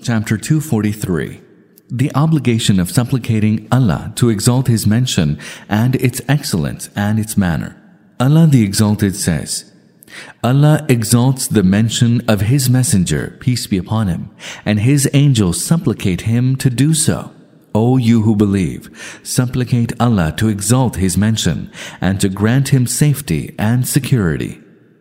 Chapter 243. The obligation of supplicating Allah to exalt His mention and its excellence and its manner. Allah the Exalted says, Allah exalts the mention of His Messenger, peace be upon him, and His angels supplicate Him to do so. O you who believe, supplicate Allah to exalt His mention and to grant Him safety and security.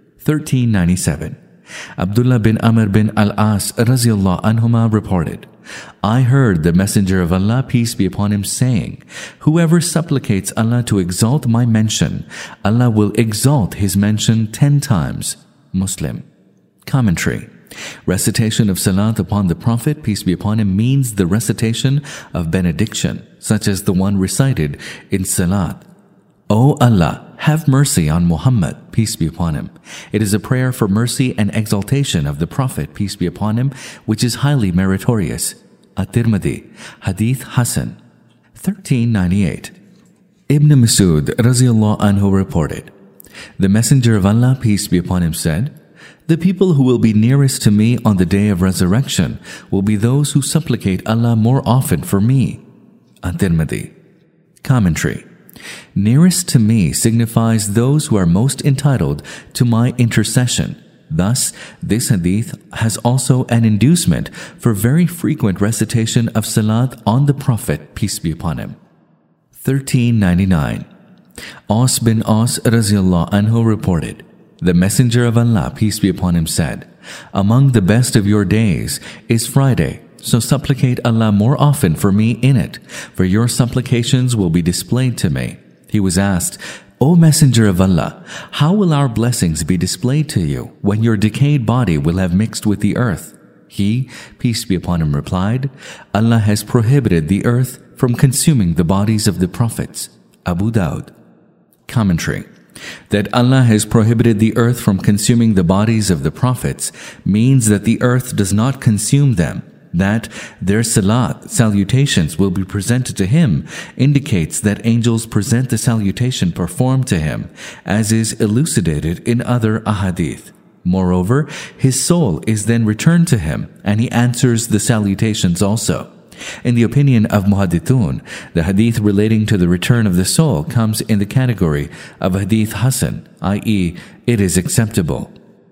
1397. Abdullah bin Amr bin al-As radiyallahu anhuma reported, I heard the Messenger of Allah, peace be upon him, saying, whoever supplicates Allah to exalt my mention, Allah will exalt His mention 10 times. Muslim. Commentary. Recitation of salat upon the Prophet, peace be upon him, means the recitation of benediction, such as the one recited in salat. O Allah, have mercy on Muhammad, peace be upon him. It is a prayer for mercy and exaltation of the Prophet, peace be upon him, which is highly meritorious. At-Tirmidhi, Hadith Hasan. 1398. Ibn Masud radiyallahu anhu reported, the Messenger of Allah, peace be upon him, said, the people who will be nearest to me on the day of resurrection will be those who supplicate Allah more often for me. At-Tirmidhi. Commentary. Nearest to me signifies those who are most entitled to my intercession. Thus, this hadith has also an inducement for very frequent recitation of salat on the Prophet, peace be upon him. 1399. Aus bin Aus radiyallahu anhu reported, the Messenger of Allah, peace be upon him, said, among the best of your days is Friday, so supplicate Allah more often for me in it, for your supplications will be displayed to me. He was asked, O Messenger of Allah, how will our blessings be displayed to you when your decayed body will have mixed with the earth? He, peace be upon him, replied, Allah has prohibited the earth from consuming the bodies of the prophets. Abu Dawud. Commentary. That Allah has prohibited the earth from consuming the bodies of the prophets means that the earth does not consume them. That their salat, salutations, will be presented to Him indicates that angels present the salutation performed to Him, as is elucidated in other ahadith. Moreover, His soul is then returned to Him, and He answers the salutations also. In the opinion of Muhaddithun, the hadith relating to the return of the soul comes in the category of hadith Hasan, i.e., it is acceptable.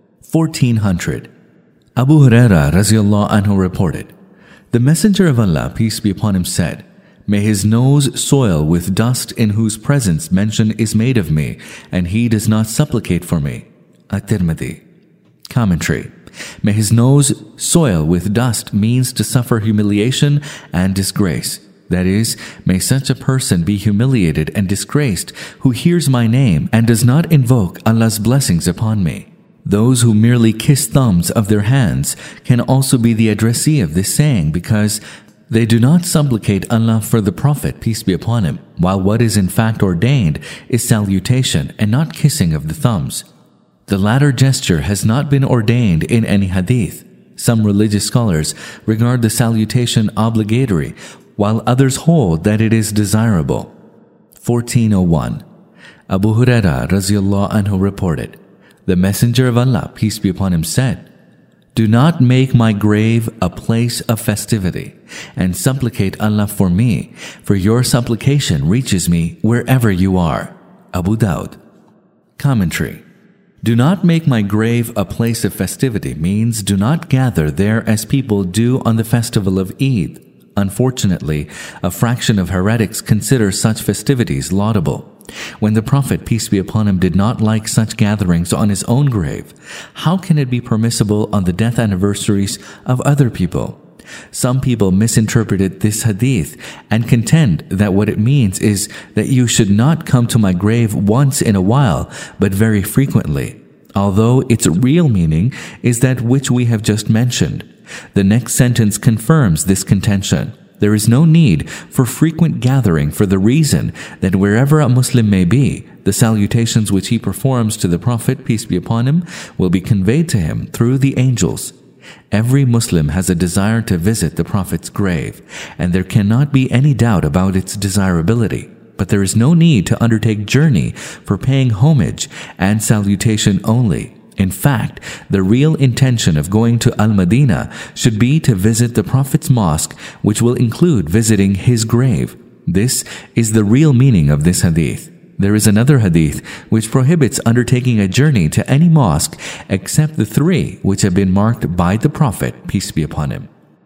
1400. Abu Huraira radiyallahu anhu reported, the Messenger of Allah, peace be upon him, said, may his nose soil with dust in whose presence mention is made of me, and he does not supplicate for me. At-Tirmidhi. Commentary. May his nose soil with dust means to suffer humiliation and disgrace. That is, may such a person be humiliated and disgraced who hears my name and does not invoke Allah's blessings upon me. Those who merely kiss thumbs of their hands can also be the addressee of this saying because they do not supplicate Allah for the Prophet, peace be upon him, while what is in fact ordained is salutation and not kissing of the thumbs. The latter gesture has not been ordained in any hadith. Some religious scholars regard the salutation obligatory, while others hold that it is desirable. 1401. Abu Huraira radiyallahu anhu reported, the Messenger of Allah, peace be upon him, said, do not make my grave a place of festivity, and supplicate Allah for me, for your supplication reaches me wherever you are. Abu Dawud. Commentary. Do not make my grave a place of festivity means do not gather there as people do on the festival of Eid. Unfortunately, a fraction of heretics consider such festivities laudable. When the Prophet, peace be upon him, did not like such gatherings on his own grave, how can it be permissible on the death anniversaries of other people? Some people misinterpreted this hadith and contend that what it means is that you should not come to my grave once in a while, but very frequently, although its real meaning is that which we have just mentioned. The next sentence confirms this contention. There is no need for frequent gathering for the reason that wherever a Muslim may be, the salutations which he performs to the Prophet, peace be upon him, will be conveyed to him through the angels. Every Muslim has a desire to visit the Prophet's grave, and there cannot be any doubt about its desirability. But there is no need to undertake journey for paying homage and salutation only. In fact, the real intention of going to Al-Madinah should be to visit the Prophet's mosque, which will include visiting his grave. This is the real meaning of this hadith. There is another hadith which prohibits undertaking a journey to any mosque except the 3 which have been marked by the Prophet, peace be upon him.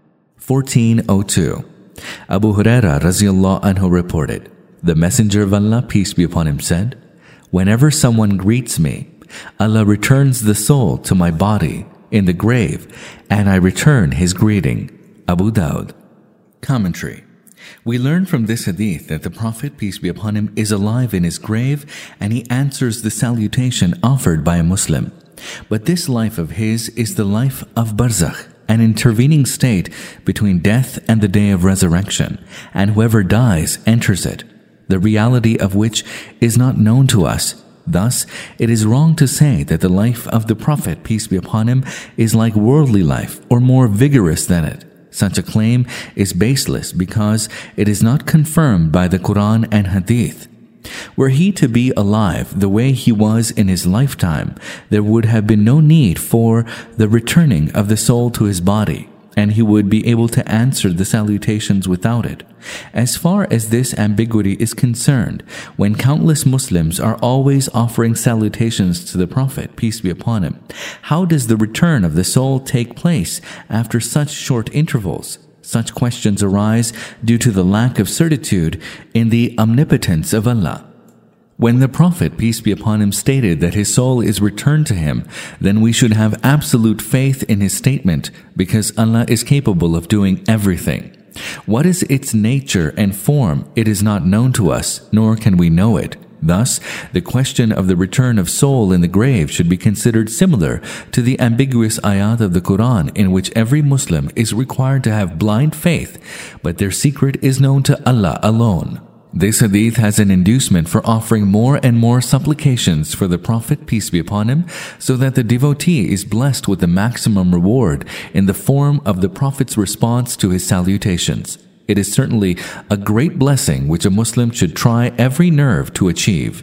1402. Abu Huraira radhiyallahu anhu reported, the Messenger of Allah, peace be upon him, said, "Whenever someone greets me, Allah returns the soul to my body in the grave, and I return his greeting." Abu Dawud. Commentary. We learn from this hadith that the Prophet, peace be upon him, is alive in his grave and he answers the salutation offered by a Muslim. But this life of his is the life of barzakh, an intervening state between death and the day of resurrection, and whoever dies enters it, the reality of which is not known to us. Thus, it is wrong to say that the life of the Prophet, peace be upon him, is like worldly life or more vigorous than it. Such a claim is baseless because it is not confirmed by the Quran and Hadith. Were he to be alive the way he was in his lifetime, there would have been no need for the returning of the soul to his body, and he would be able to answer the salutations without it. As far as this ambiguity is concerned, when countless Muslims are always offering salutations to the Prophet, peace be upon him, how does the return of the soul take place after such short intervals? Such questions arise due to the lack of certitude in the omnipotence of Allah. When the Prophet, peace be upon him, stated that his soul is returned to him, then we should have absolute faith in his statement because Allah is capable of doing everything. What is its nature and form, it is not known to us, nor can we know it. Thus, the question of the return of soul in the grave should be considered similar to the ambiguous ayat of the Quran in which every Muslim is required to have blind faith, but their secret is known to Allah alone. This hadith has an inducement for offering more and more supplications for the Prophet, peace be upon him, so that the devotee is blessed with the maximum reward in the form of the Prophet's response to his salutations. It is certainly a great blessing which a Muslim should try every nerve to achieve.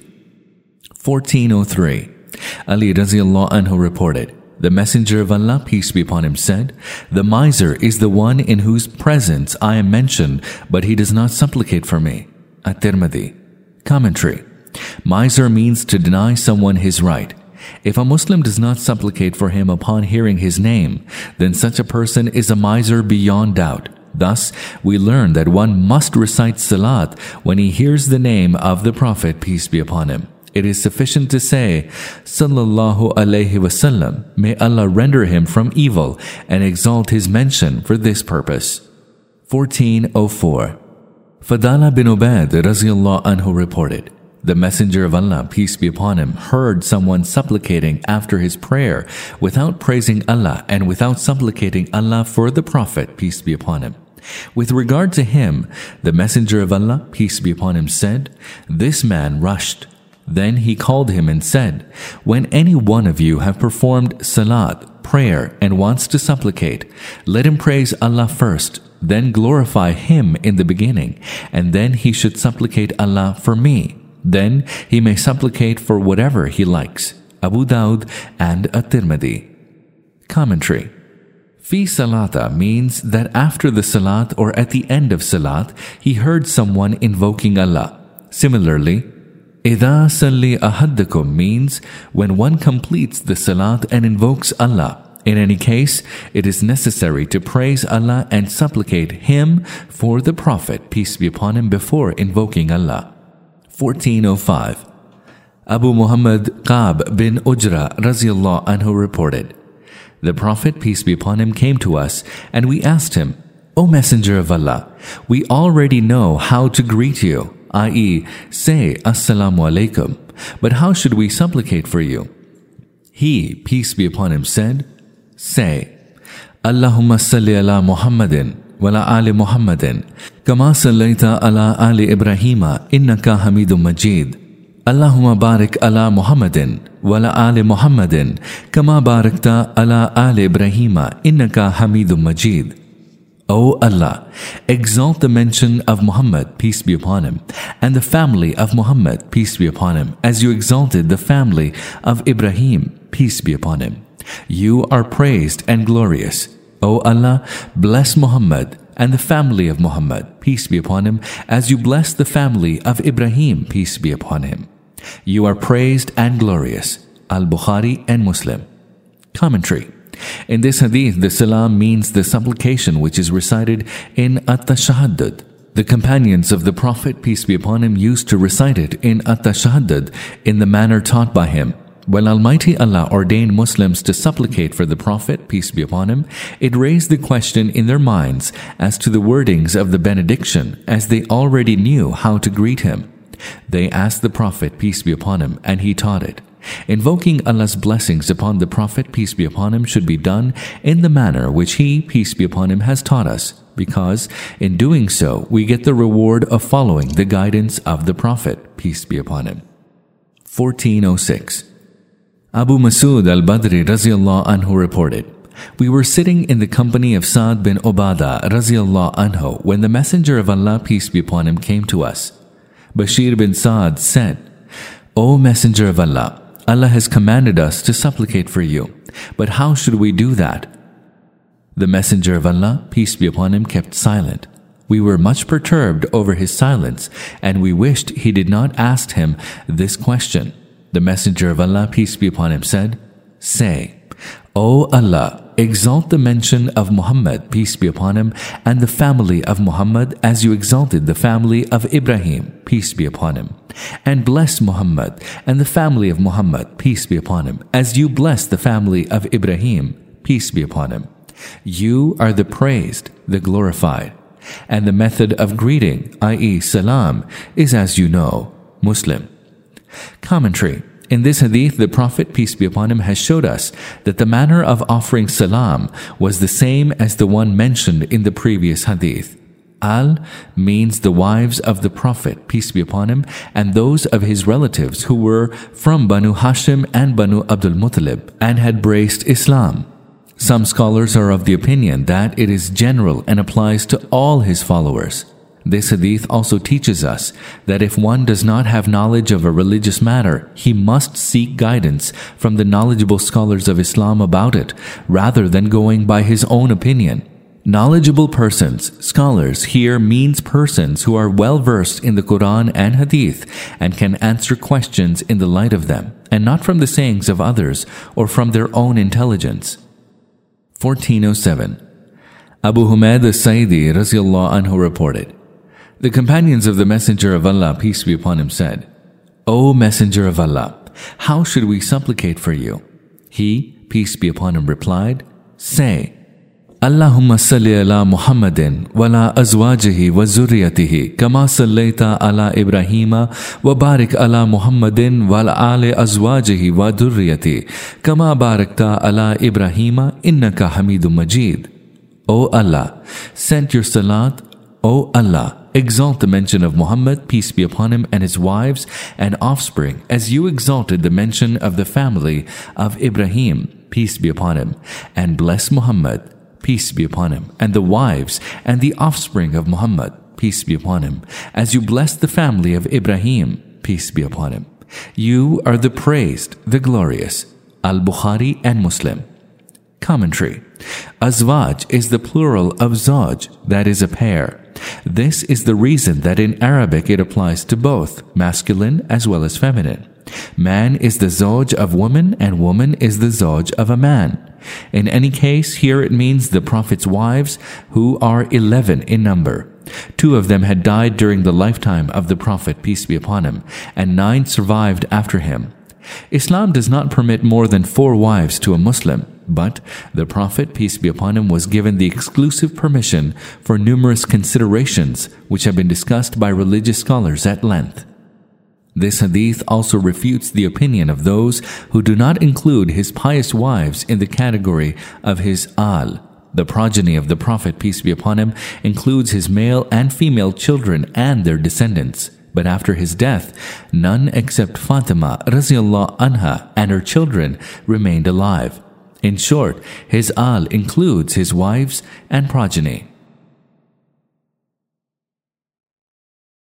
1403. Ali radhiyallahu anhu reported, the Messenger of Allah, peace be upon him, said, "The miser is the one in whose presence I am mentioned, but he does not supplicate for me." At-Tirmidhi. Commentary. Miser means to deny someone his right. If a Muslim does not supplicate for him upon hearing his name, then such a person is a miser beyond doubt. Thus, we learn that one must recite salat when he hears the name of the Prophet, peace be upon him. It is sufficient to say, Sallallahu Alaihi Wasallam, may Allah render him from evil and exalt his mention for this purpose. 1404. Fadala bin Ubaid radhiyallahu anhu reported, the Messenger of Allah, peace be upon him, heard someone supplicating after his prayer without praising Allah and without supplicating Allah for the Prophet, peace be upon him. With regard to him, the Messenger of Allah, peace be upon him, said, "This man rushed." Then he called him and said, "When any one of you have performed salat, prayer, and wants to supplicate, let him praise Allah first, then glorify him in the beginning, and then he should supplicate Allah for me. Then he may supplicate for whatever he likes." Abu Dawud and At-Tirmidhi. Commentary. Fi salata means that after the salat or at the end of salat, he heard someone invoking Allah. Similarly, Idha salli ahaddakum means when one completes the salat and invokes Allah. In any case, it is necessary to praise Allah and supplicate Him for the Prophet, peace be upon him, before invoking Allah. 1405. Abu Muhammad Qab bin Ujra radhiyallahu anhu reported, the Prophet, peace be upon him, came to us and we asked him, "O Messenger of Allah, we already know how to greet you, i.e., say Assalamu alaikum, but how should we supplicate for you?" He, peace be upon him, said, "Say, Allahumma salli ala Muhammadin wa ala ali Muhammadin, kama sallaita ala ali Ibrahima innaka Hamidum Majid. Allahumma barik ala Muhammadin wa ala ali Muhammadin, kama barakta ala ali Ibrahima innaka Hamidum Majid." O Allah, exalt the mention of Muhammad, peace be upon him, and the family of Muhammad, peace be upon him, as you exalted the family of Ibrahim. peace be upon him. You are praised and glorious. O Allah, bless Muhammad and the family of Muhammad, peace be upon him, as you bless the family of Ibrahim, peace be upon him. You are praised and glorious. Al-Bukhari and Muslim. Commentary. In this hadith, the salam means the supplication which is recited in At-Tashahhud. The companions of the Prophet, peace be upon him, used to recite it in At-Tashahhud in the manner taught by him. When Almighty Allah ordained Muslims to supplicate for the Prophet, peace be upon him, it raised the question in their minds as to the wordings of the benediction, as they already knew how to greet him. They asked the Prophet, peace be upon him, and he taught it. Invoking Allah's blessings upon the Prophet, peace be upon him, should be done in the manner which he, peace be upon him, has taught us, because in doing so, we get the reward of following the guidance of the Prophet, peace be upon him. 1406. Abu Masud al-Badri Raziyallahu Anhu reported, we were sitting in the company of Sa'd bin Ubadah Raziyallahu Anhu when the Messenger of Allah, peace be upon him, came to us. Bashir bin Sa'd said, O Messenger of Allah, Allah has commanded us to supplicate for you, but how should we do that? The Messenger of Allah, peace be upon him, kept silent. We were much perturbed over his silence, and we wished he did not ask him this question. The Messenger of Allah, peace be upon him, said, Say, O Allah, exalt the mention of Muhammad, peace be upon him, and the family of Muhammad as you exalted the family of Ibrahim, peace be upon him. And bless Muhammad and the family of Muhammad, peace be upon him, as you bless the family of Ibrahim, peace be upon him. You are the praised, the glorified. And the method of greeting, i.e. salam, is as you know. Muslim. Commentary. In this hadith, the Prophet, peace be upon him, has showed us that the manner of offering salam was the same as the one mentioned in the previous hadith. Al means the wives of the Prophet, peace be upon him, and those of his relatives who were from Banu Hashim and Banu Abdul Muttalib and had braced Islam. Some scholars are of the opinion that it is general and applies to all his followers. This hadith also teaches us that if one does not have knowledge of a religious matter, he must seek guidance from the knowledgeable scholars of Islam about it, rather than going by his own opinion. Knowledgeable persons, scholars, here means persons who are well versed in the Quran and Hadith and can answer questions in the light of them, and not from the sayings of others or from their own intelligence. 1407. Abu Humayd al-Sa'idi Raziyallahu Anhu reported, the companions of the Messenger of Allah, peace be upon him, said, O Messenger of Allah, how should we supplicate for you? He, peace be upon him, replied, Say, Allahumma salli ala Muhammadin wa ala azwajihi wa zurriyatihi kama sallaita ala Ibrahima wa barik ala Muhammadin wa ala ali azwajihi wa dhurriyyati kama barakta ala Ibrahima innaka Hamidum Majid. O Allah, send your salat. O Allah, exalt the mention of Muhammad, peace be upon him, and his wives and offspring, as you exalted the mention of the family of Ibrahim, peace be upon him, and bless Muhammad, peace be upon him, and the wives and the offspring of Muhammad, peace be upon him, as you blessed the family of Ibrahim, peace be upon him. You are the praised, the glorious. Al-Bukhari and Muslim. Commentary. Azwaj is the plural of zawj, that is a pair. This is the reason that in Arabic it applies to both, masculine as well as feminine. Man is the zawj of woman and woman is the zawj of a man. In any case, here it means the Prophet's wives, who are 11 in number. 2 of them had died during the lifetime of the Prophet, peace be upon him, and 9 survived after him. Islam does not permit more than 4 wives to a Muslim, but the Prophet, peace be upon him, was given the exclusive permission for numerous considerations which have been discussed by religious scholars at length. This hadith also refutes the opinion of those who do not include his pious wives in the category of his al. The progeny of the Prophet, peace be upon him, includes his male and female children and their descendants. But after his death, none except Fatima Raziyallahu Anha and her children remained alive. In short, his al includes his wives and progeny.